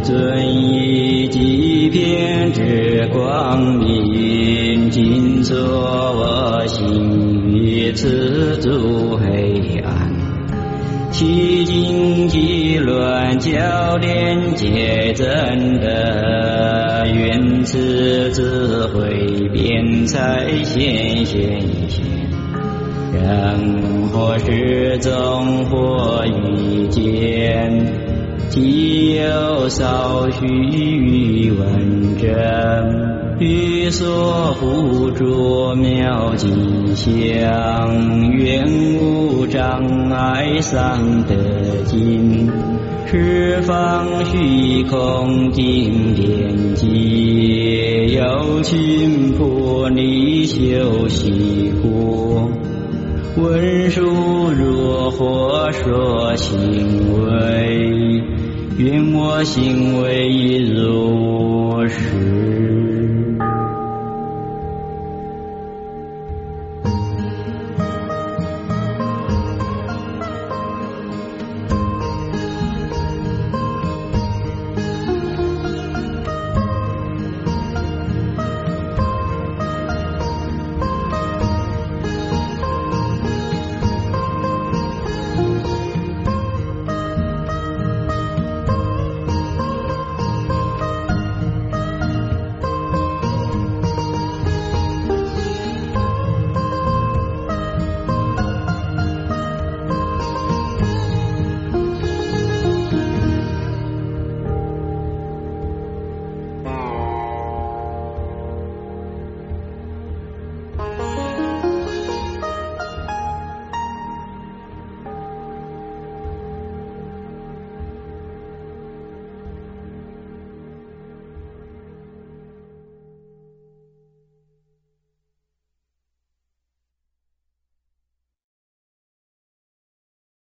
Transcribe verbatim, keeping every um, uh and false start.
尊以极遍之光明，尽作我心于此诸黑暗。其经济乱，教练皆真的，愿此智慧辩才显显现。人或是终或遇见，既有少许余文证，欲所附着妙吉祥，愿无障碍上得尽，十方虚空经典界，有情破离修习故。文殊若或说行为，愿我行为如是。